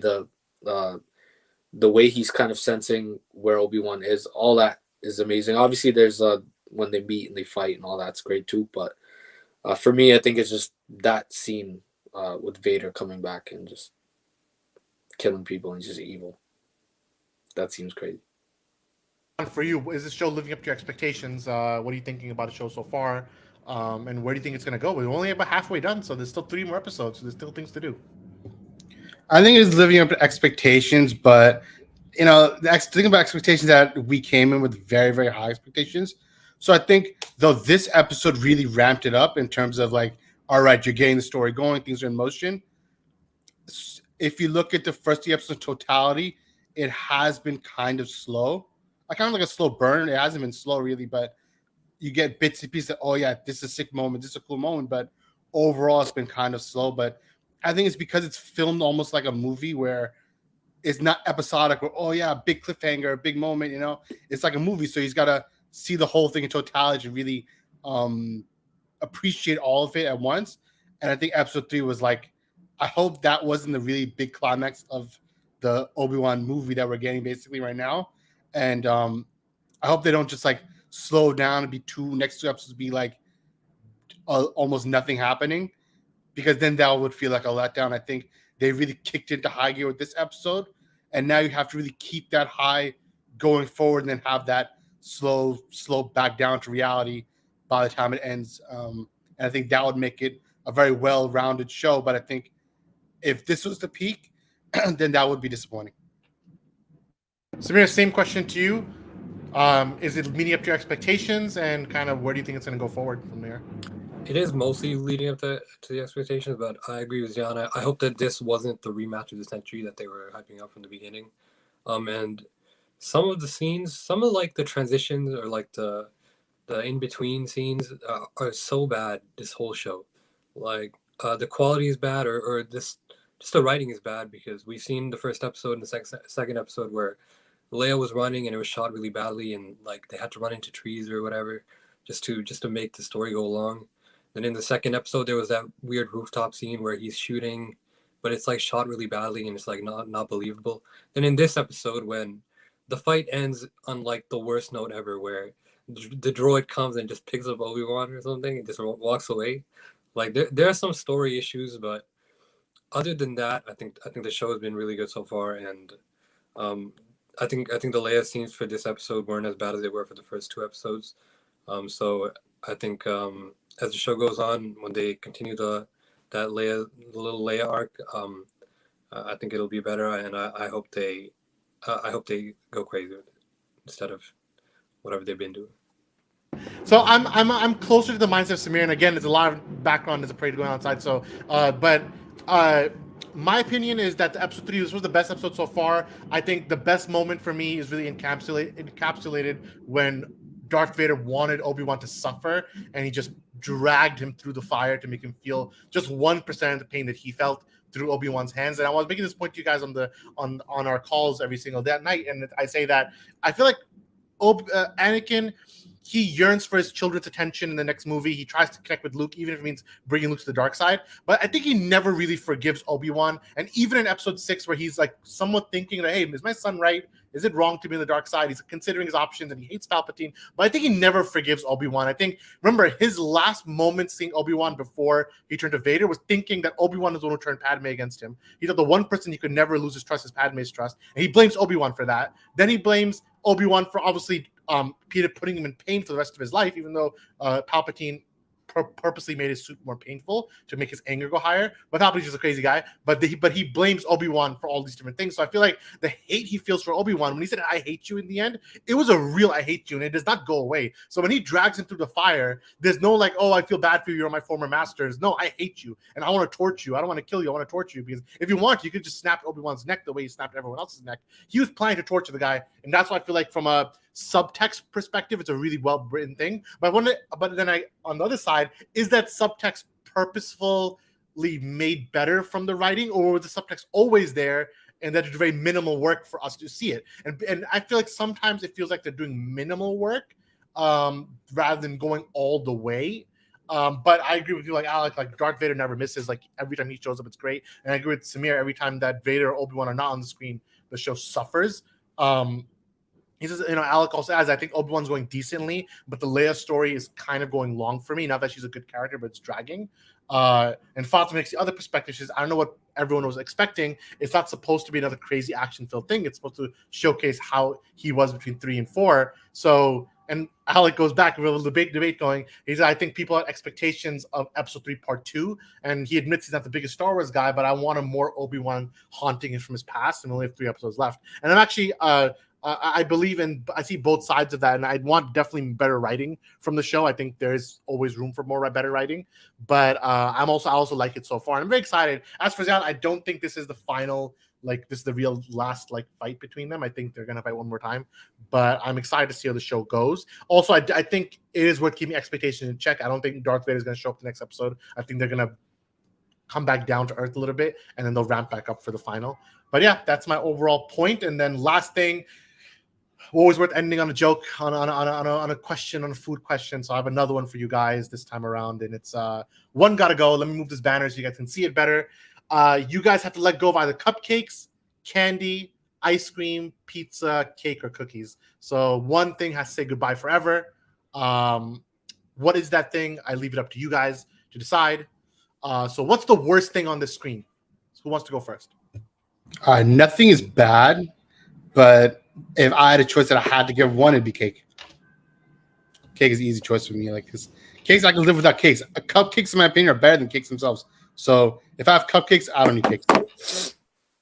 the way he's kind of sensing where Obi-Wan is. All that is amazing. Obviously, there's when they meet and they fight and all that's great too. But for me, I think it's just that scene with Vader coming back and just killing people and just evil. That seems crazy. For you, is this show living up to your expectations? What are you thinking about the show so far? And where do you think it's going to go? We're only about halfway done, so there's still 3 more episodes, so there's still things to do. I think it's living up to expectations, but the thing about expectations that we came in with very, very high expectations. So I think though this episode really ramped it up in terms of like, all right, you're getting the story going, things are in motion. If you look at the first 3 episodes totality, it has been kind of slow. Kind of like a slow burn. It hasn't been slow really, but you get bits and pieces that, oh yeah, this is a sick moment, this is a cool moment, but overall it's been kind of slow. But I think it's because it's filmed almost like a movie where it's not episodic where, oh yeah, big cliffhanger, big moment, It's like a movie, so he's got to see the whole thing in totality and really appreciate all of it at once. And I think episode 3 was like, I hope that wasn't the really big climax of the Obi-Wan movie that we're getting basically right now. And I hope they don't just like slow down and be next 2 episodes be like almost nothing happening, because then that would feel like a letdown. I think they really kicked into high gear with this episode, and now you have to really keep that high going forward and then have that slow back down to reality by the time it ends. And I think that would make it a very well-rounded show. But I think if this was the peak, then that would be disappointing. Samir, same question to you. Is it meeting up to your expectations, and kind of where do you think it's going to go forward from there? It is mostly leading up to the expectations, but I agree with Jan. I hope that this wasn't the rematch of the century that they were hyping up from the beginning. And some of the scenes, some of like the transitions or like the in-between scenes are so bad this whole show. Like the quality is bad, or just the writing is bad, because we've seen the first episode and the second episode where Leia was running and it was shot really badly, and like they had to run into trees or whatever just to make the story go along. Then in the second episode there was that weird rooftop scene where he's shooting, but it's like shot really badly and it's like not believable. Then in this episode, when the fight ends on like the worst note ever, where the droid comes and just picks up Obi-Wan or something and just walks away. Like there are some story issues, but other than that, I think the show has been really good so far. And I think the Leia scenes for this episode weren't as bad as they were for the first 2 episodes. So I think as the show goes on, when they continue that little Leia arc, I think it'll be better, and I hope they go crazy with it instead of whatever they've been doing. So I'm closer to the mindset of Samir, and again, there's a lot of background, there's a parade going on outside. So, but my opinion is that the episode 3, this was the best episode so far. I think the best moment for me is really encapsulated when Darth Vader wanted Obi-Wan to suffer, and he just dragged him through the fire to make him feel just 1% of the pain that he felt through Obi-Wan's hands. And I was making this point to you guys on our calls every single day at night, and I say that I feel like Anakin, he yearns for his children's attention in the next movie. He tries to connect with Luke, even if it means bringing Luke to the dark side. But I think he never really forgives Obi-Wan. And even in episode 6, where he's like somewhat thinking that, hey, is my son right? Is it wrong to be in the dark side? He's considering his options, and he hates Palpatine. But I think he never forgives Obi-Wan. I think, remember, his last moment seeing Obi-Wan before he turned to Vader was thinking that Obi-Wan is the one who turned Padme against him. He thought the one person he could never lose his trust is Padme's trust. And he blames Obi-Wan for that. Then he blames Obi-Wan for obviously Peter putting him in pain for the rest of his life, even though Palpatine purposely made his suit more painful to make his anger go higher. But Palpatine's just a crazy guy. But he blames Obi-Wan for all these different things. So I feel like the hate he feels for Obi-Wan, when he said, I hate you in the end, it was a real I hate you, and it does not go away. So when he drags him through the fire, there's no like, oh, I feel bad for you, you're my former masters. No, I hate you, and I want to torture you. I don't want to kill you, I want to torture you. Because if you want, you could just snap Obi-Wan's neck the way he snapped everyone else's neck. He was planning to torture the guy, and that's why I feel like from a subtext perspective, it's a really well-written thing. But then on the other side, is that subtext purposefully made better from the writing, or was the subtext always there and that it's very minimal work for us to see it? And I feel like sometimes it feels like they're doing minimal work rather than going all the way. But I agree with you, like Alec, like Darth Vader never misses. Like every time he shows up, it's great. And I agree with Samir, every time that Vader or Obi-Wan are not on the screen, the show suffers. He says, Alec also adds, I think Obi-Wan's going decently, but the Leia story is kind of going long for me. Not that she's a good character, but it's dragging. And Fatima makes the other perspective. She says, I don't know what everyone was expecting. It's not supposed to be another crazy action-filled thing. It's supposed to showcase how he was between 3 and 4. So, and Alec goes back with a little debate going. He said, I think people had expectations of Episode 3 Part 2, and he admits he's not the biggest Star Wars guy, but I want a more Obi-Wan haunting him from his past, and we only have 3 episodes left. And I'm actually... I believe in, I see both sides of that, and I want definitely better writing from the show. I think there's always room for better writing, but I also like it so far. And I'm very excited. As for Zion, I don't think this is the final, like this is the real last like fight between them. I think they're gonna fight one more time, but I'm excited to see how the show goes. Also, I think it is worth keeping expectations in check. I don't think Darth Vader is gonna show up the next episode. I think they're gonna come back down to earth a little bit, and then they'll ramp back up for the final. But yeah, that's my overall point. And then last thing. Always worth ending on a joke, on a question, on a food question. So I have another one for you guys this time around, and it's one gotta go. Let me move this banner so you guys can see it better. You guys have to let go of either cupcakes, candy, ice cream, pizza, cake, or cookies. So one thing has to say goodbye forever. What is that thing? I leave it up to you guys to decide. So what's the worst thing on this screen? Who wants to go first? Nothing is bad, but if I had a choice that I had to give one, it'd be cake. Cake is an easy choice for me. Like, because cakes, I can live without cakes. Cupcakes, in my opinion, are better than cakes themselves. So if I have cupcakes, I don't need cakes.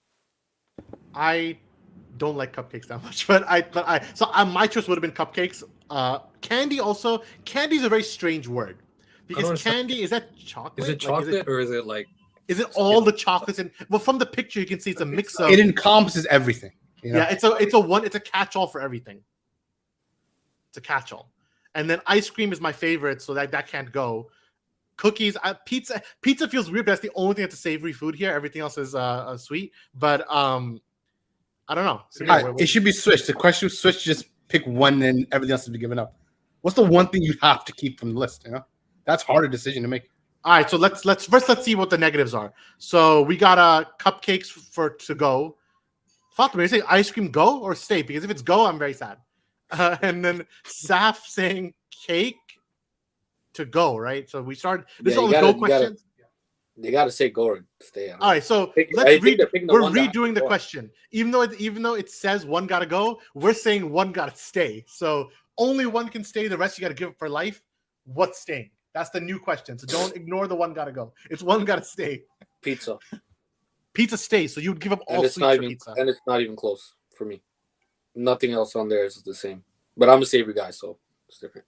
I don't like cupcakes that much, but my choice would have been cupcakes. Candy also. Candy is a very strange word because candy is that chocolate? Is it chocolate or is it like? Is it all the chocolates? And well, from the picture you can see it's a mix of. It encompasses everything. You know? Yeah, it's a catch-all for everything. It's a catch-all, and then ice cream is my favorite, so that can't go. Cookies, pizza feels weird, but that's the only thing that's a savory food here. Everything else is sweet, but I don't know. So it should be switched. The question was switched. Just pick one, and everything else to be given up. What's the one thing you have to keep from the list? You know, that's a harder decision to make. All right, so let's see what the negatives are. So we got cupcakes to go. Fatima, you say ice cream go or stay? Because if it's go, I'm very sad. And then Saf saying cake to go, right? So we start. This is all the go questions. They gotta say go or stay. All right, so let's read. We're redoing the question. Even though it says one gotta go, we're saying one gotta stay. So only one can stay. The rest you gotta give up for life. What's staying? That's the new question. So don't ignore the one gotta go. It's one gotta stay. Pizza. Pizza stays, so you would give up all sweets for pizza. And it's not even close for me. Nothing else on there is the same. But I'm a savory guy, so it's different.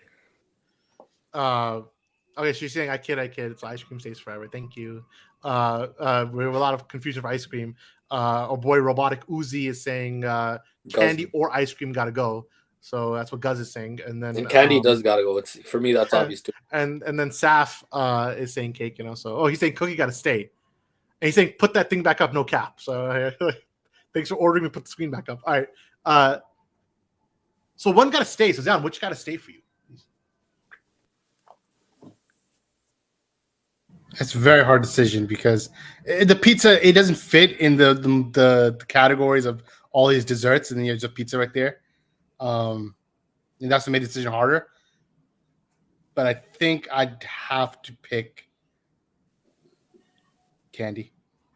Okay, so you're saying I kid. So ice cream stays forever. Thank you. We have a lot of confusion for ice cream. Our boy Robotic Uzi is saying candy or ice cream gotta go. So that's what Guz is saying. And candy does gotta go. It's for me, that's obvious too. And then Saf is saying cake, So he's saying cookie gotta stay. And he's saying, put that thing back up, no cap. So thanks for ordering me to put the screen back up. All right. So one got to stay. So Zion, which got to stay for you? It's a very hard decision because the pizza, it doesn't fit in the categories of all these desserts. And then there's a pizza right there. And that's what made the decision harder. But I think I'd have to pick candy.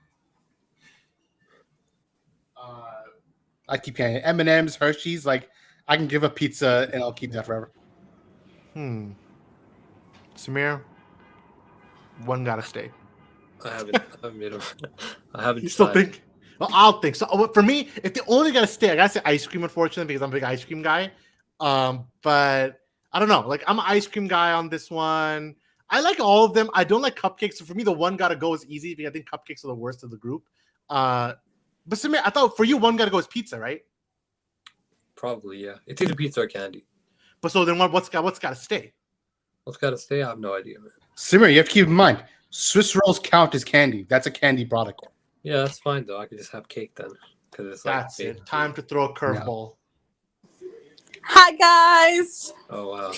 I keep candy. M&M's, Hershey's, like I can give up pizza and I'll keep that forever. Samir, one gotta stay. I haven't made a, I haven't You still decided. think? Well, I'll think. So for me, if they only gotta stay, I gotta say ice cream, unfortunately, because I'm a big ice cream guy. But I don't know. Like I'm an ice cream guy on this one. I like all of them. I don't like cupcakes. So for me, the one gotta go is easy because I think cupcakes are the worst of the group. But Samir, I thought for you, one gotta go is pizza, right? Probably, yeah. It's either pizza or candy. But so then what's gotta stay? What's got to stay? I have no idea, man. Simmer, you have to keep in mind, Swiss rolls count as candy. That's a candy product. Yeah, that's fine though. I could just have cake then, because it's like That's cake. it. Time to throw a curveball. Hi guys. Oh wow.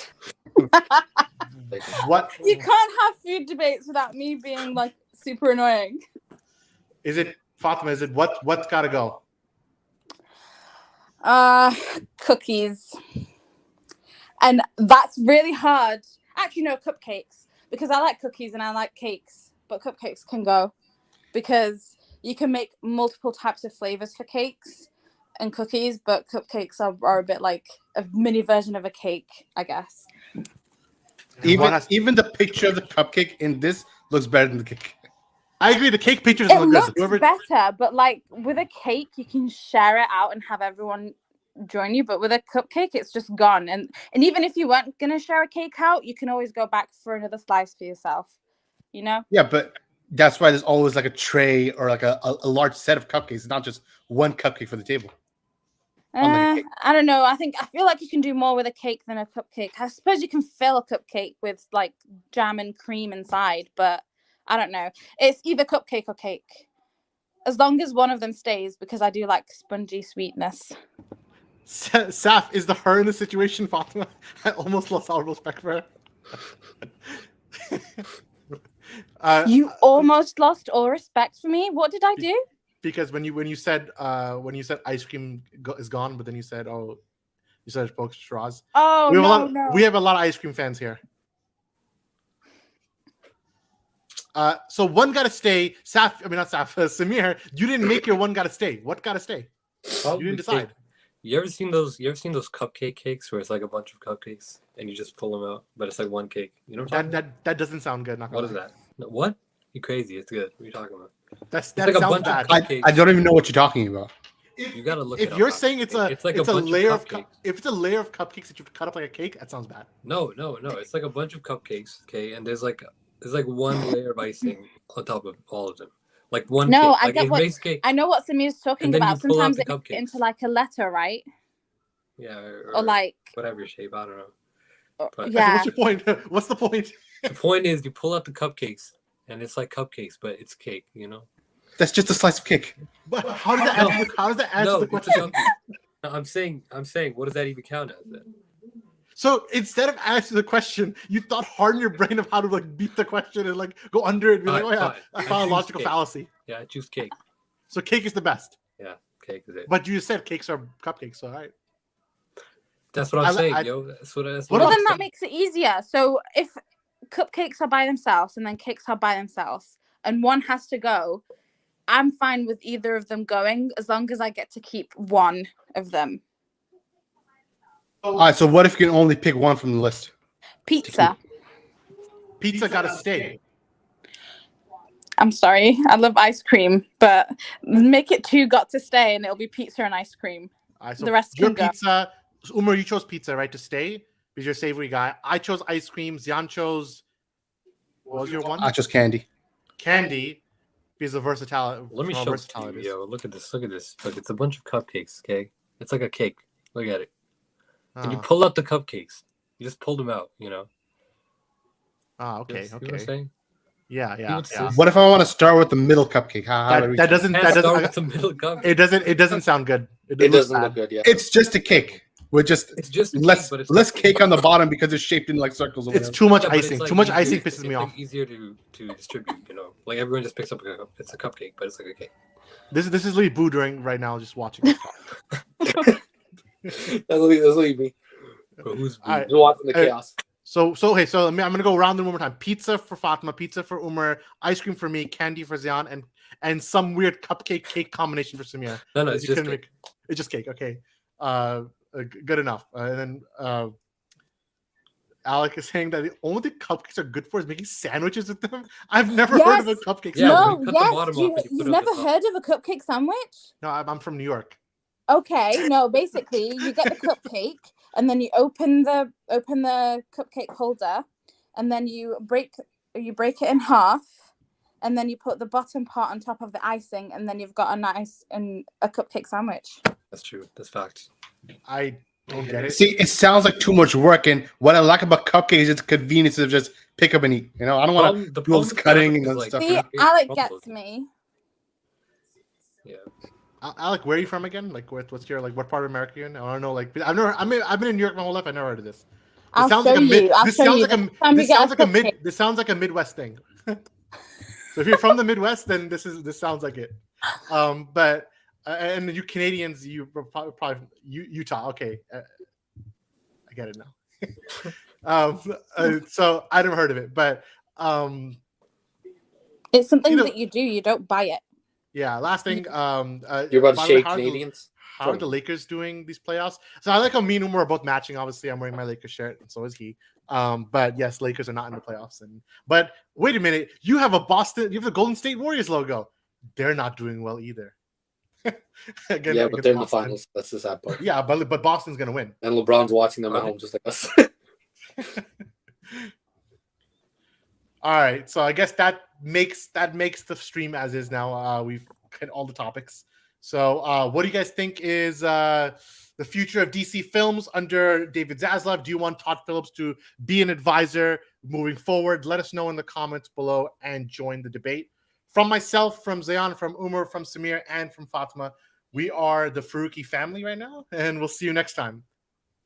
What You can't have food debates without me being like super annoying. is it, Fatima? Is it what's gotta go? Cookies. And that's really hard. Actually, no, cupcakes. Because I like cookies and I like cakes. But cupcakes can go. Because you can make multiple types of flavors for cakes and cookies. But cupcakes are a bit like a mini version of a cake, I guess. Even the picture of the cupcake in this looks better than the cake. I agree. The cake picture doesn't It look looks good. Whoever, better, but like with a cake, you can share it out and have everyone join you. But with a cupcake, it's just gone. And even if you weren't gonna share a cake out, you can always go back for another slice for yourself. You know? Yeah, but that's why there's always like a tray or like a large set of cupcakes. It's not just one cupcake for the table. Unlike a cake. I don't know. I feel like you can do more with a cake than a cupcake. I suppose you can fill a cupcake with like jam and cream inside, but I don't know. It's either cupcake or cake. As long as one of them stays, because I do like spongy sweetness. Saf, is the her in the situation, Fatima? I almost lost all respect for her. You almost lost all respect for me. What did I do? Because when you said ice cream is gone, but then you said spoke straws. Oh no. We have a lot of ice cream fans here. So one gotta stay. Samir, you didn't make your one gotta stay. What gotta stay? Probably You didn't decide. cake. You ever seen those cupcake cakes where it's like a bunch of cupcakes and you just pull them out, but it's like one cake? You know what I'm talking about? That doesn't sound good. What is that? No, what? You crazy? It's good. What are you talking about? That like a sounds bunch bad. of cupcakes. I don't even know what you're talking about. You gotta look. If it you're up. saying it's a bunch layer of cupcakes. if it's a layer of cupcakes that you cut up like a cake, that sounds bad. No. It's like a bunch of cupcakes. Okay, and there's like one layer of icing on top of all of them. Like one. No, cake. I Like, get it what makes cake. I know what Samir's talking And then about. you pull out Sometimes the it gets cupcakes. into like a letter, right? Yeah, Or like whatever shape. I don't know. But yeah. What's your point? What's the point? the point is, you pull out the cupcakes, and it's like cupcakes, but it's cake. You know. That's just a slice of cake. But how does that No. answer the it's a question? cupcake. No, I'm saying, what does that even count as then? So instead of answering the question, you thought hard in your brain of how to like beat the question and like go under it and be like, Alright, oh yeah, fine. I I found a choose logical cake. fallacy. Yeah, I choose cake. So cake is the best. Yeah, cake is it. But you said cakes are cupcakes, so all right. That's what I'm saying, I- yo. That's what What Well, I'm then saying. that makes it easier. So if cupcakes are by themselves and then cakes are by themselves and one has to go, I'm fine with either of them going as long as I get to keep one of them. All right, so what if you can only pick one from the list? Pizza. Pizza gotta stay. I'm sorry. I love ice cream, but make it two got to stay and it'll be pizza and ice cream. All right, so The rest your can go. pizza. Umar, you chose pizza, right, to stay because you're a savory guy. I chose ice cream. Zian chose. What was your one? I chose candy. Candy, because of versatility. Let me how show it versatile to it you, is. yo. Look at this. Look at this. Look, it's a bunch of cupcakes. Okay, it's like a cake. Look at it. And you Ah, pull out the cupcakes. You just pull them out. You know. okay, See what I'm okay. saying? Yeah. would say- What if I want to start with the middle cupcake? How do we- That doesn't. Can't That start doesn't. with the middle cupcake. It doesn't sound good. It looks doesn't bad. look good. Yeah. It's just a cake with just It's just a cake, less but it's less cake on the bottom because it's shaped in like circles. Or It's whatever. too much Yeah, but it's, icing. like, Too much easier- icing pisses it's, me like, off. easier to distribute. You know, like everyone just picks up it's a cupcake, but it's like a cake. This is literally Boo during right now, just watching. this. That's what me. But who's All right. Just watching the Hey. chaos. So I'm gonna go around it one more time. Pizza for Fatima, pizza for Umar, ice cream for me, candy for Zian, and some weird cupcake cake combination for Samir. No, Because it's you just couldn't cake. it's just cake. Okay, good enough. And then Alec is saying that the only thing cupcakes are good for is making sandwiches with them. I've never heard of a Yes. cupcake Yeah, sandwich. when No, you cut the yes. bottom off and you put You've it on never the top. heard of a cupcake sandwich? No, I'm from New York. Okay, no, basically you get the cupcake and then you open the cupcake holder and then you break it in half and then you put the bottom part on top of the icing and then you've got a nice and a cupcake sandwich. That's true. That's fact. I don't get it. See, it sounds like too much work, and what I like about cupcakes is its convenience of just pick up and eat. You know, I don't want to do all this cutting and other stuff. See, Alec gets me. Yeah. Alec, where are you from again? Like, what's your what part of America you're in? I don't know. Like, I've been in New York my whole life. I never heard of this. I'll show you. This sounds like a Midwest thing. So if you're from the Midwest, then this sounds like it. But and you Canadians, you probably Utah. Okay, I get it now. So I never heard of it, but it's something you know- that you do. You don't buy it. yeah. Last thing, You're about to by the way, shake how are the- Canadians. How are the Lakers doing these playoffs? So I like how me and Umar are both matching. Obviously, I'm wearing my Lakers shirt, and so is he. But yes, Lakers are not in the playoffs. But wait a minute, you have the Golden State Warriors logo. They're not doing well either. Again, Yeah, against but they're in the Boston. finals. That's the sad part. Yeah, but Boston's gonna win. And LeBron's watching them at Okay. home just like us. All right, so I guess that makes the stream as is now. We've hit all the topics. So, what do you guys think is the future of DC films under David Zaslav? Do you want Todd Phillips to be an advisor moving forward? Let us know in the comments below and join the debate. From myself, from Zayan, from Umar, from Samir, and from Fatima, we are the Faruqi family right now, and we'll see you next time.